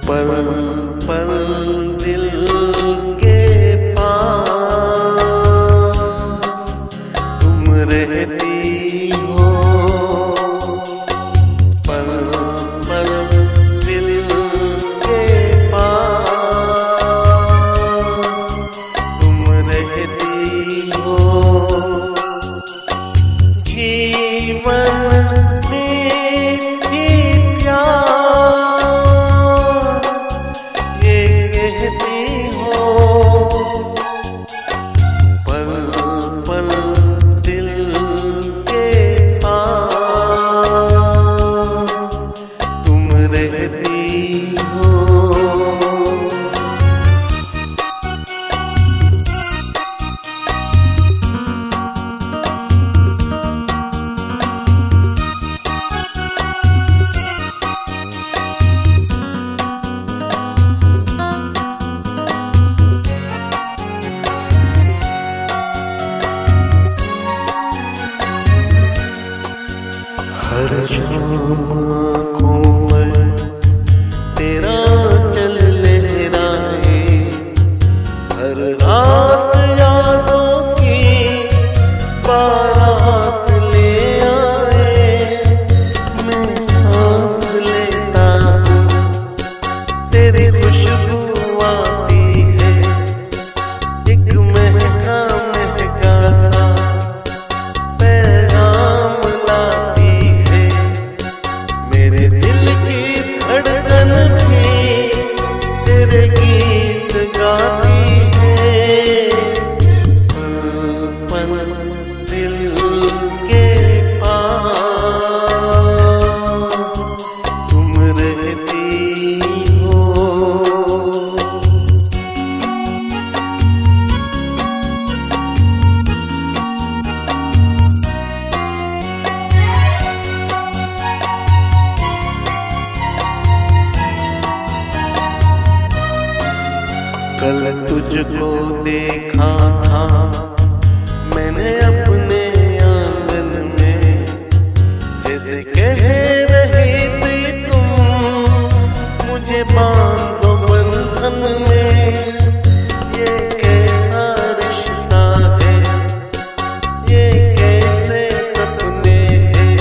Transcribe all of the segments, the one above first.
पल पल दिल के पास तुम रहती हो, पल पल दिल के पास तुम रहती हो। जीवन हर शाम आँखों पर तेरा चल लहराए, हर रात यादों की बारात ले आए। मैं सांस लेता हूँ तेरी खुशबू आती है, एक महका महका सा पैगाम लाती है। मेरे दिल की धड़कन भी तेरे गीत गाती है। पल पल दिल के पास तुम रहती हो। कल तुझको देखा था मैंने अपने आंगन में, जैसे कह रही थी तुम मुझे बांधो बंधन में। ये कैसा रिश्ता है, ये कैसे सपने हैं,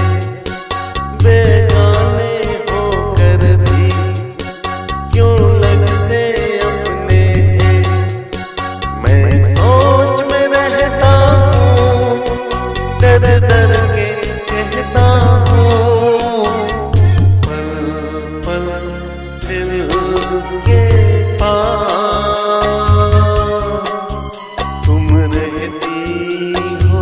बेगाने होकर भी क्यों लगते अपने हैं। मैं सोच में रहता हूँ, डर डर के कहता हूँ, पल पल दिल के पास तुम रहती हो।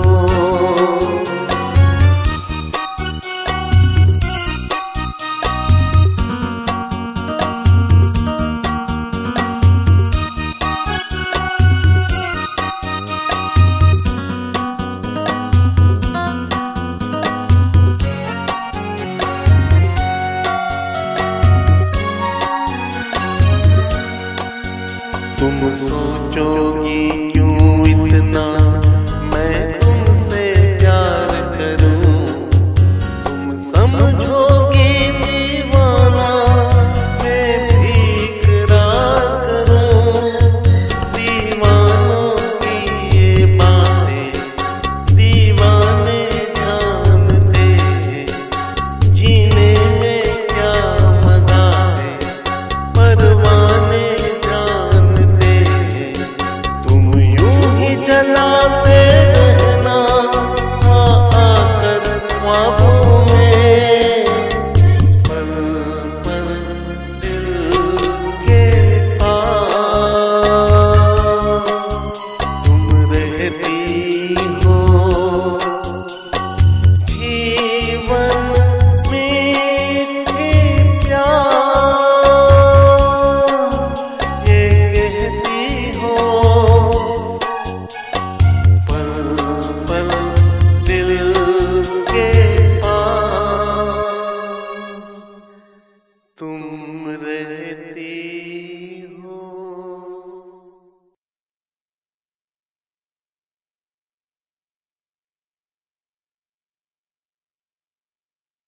तुम सोचोगी क्यों इतना मैं तुमसे प्यार करूं, तुम समझो